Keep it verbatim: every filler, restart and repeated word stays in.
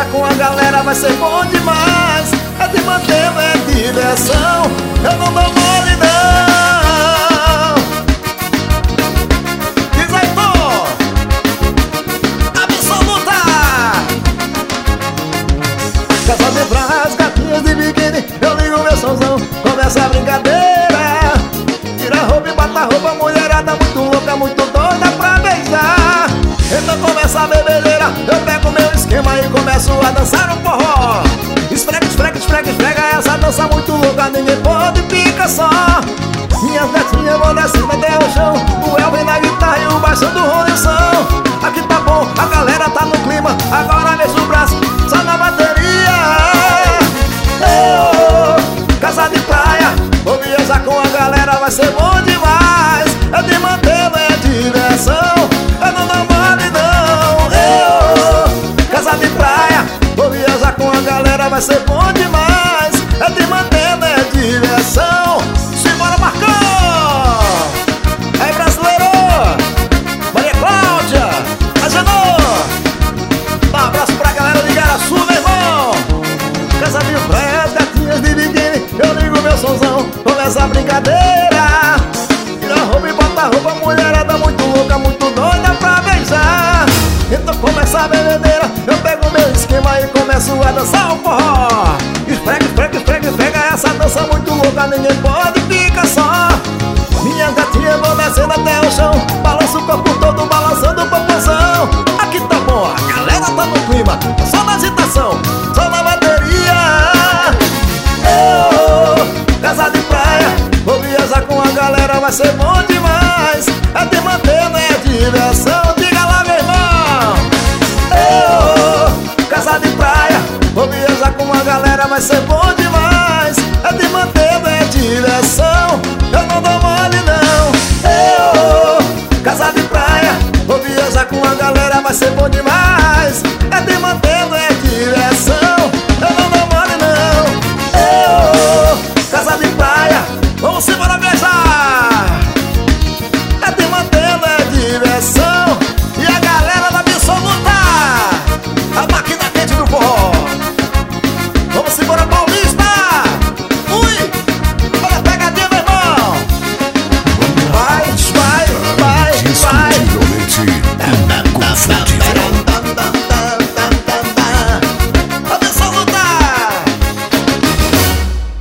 com a galera vai ser bom demais. É de manter, é diversão, eu não dou mole não. Diz aí, pô, absoluta. Casa de praia, as gatinhas de biquíni, eu ligo meu somzão, começa a brincadeira. Tira a roupa e bota a roupa, mulherada muito louca, muito doida pra beijar. Então começa a bebeleira, eu pego meu esquema e começo a dançar um forró. Esfrega, esfrega, esfrega, esfrega, essa dança muito louca, ninguém pode ficar só. Minhas gatinhas vão descendo até o chão, o Elvin na guitarra e o baixão do Ronilson. Aqui tá bom, a galera tá no clima, agora mexe o braço, só na bateria. Oh, casa de praia, vou viajar com a galera, vai ser bom demais. É de manter, é diversão, eu não dou mole não. Oh, casa de praia, vou viajar com a galera, vai ser bom demais. É de manter, é diversão. Simbora, Marcão! Aí, brasileiro! Maria Cláudia! Agenor! Dá um abraço pra galera de Garaçu, meu irmão! Casa de praia, as gatinhas de biquíni, eu ligo meu somzão, começa a brincadeira. Tira a roupa e bota a roupa, mulherada muito louca, muito doida pra beijar. Então começa a bebedeira, eu pego meu esquema e começo a dançar o forró. Esfrega, esfrega, esfrega, esfrega, essa dança muito louca, ninguém pode ficar só. Minhas gatinhas vão descendo até o chão, balança o corpo todo, balançando o popozão. Aqui tá bom, a galera tá no clima, só na agitação, só na bateria. Oh, casa de praia, vou viajar com a galera, vai ser bom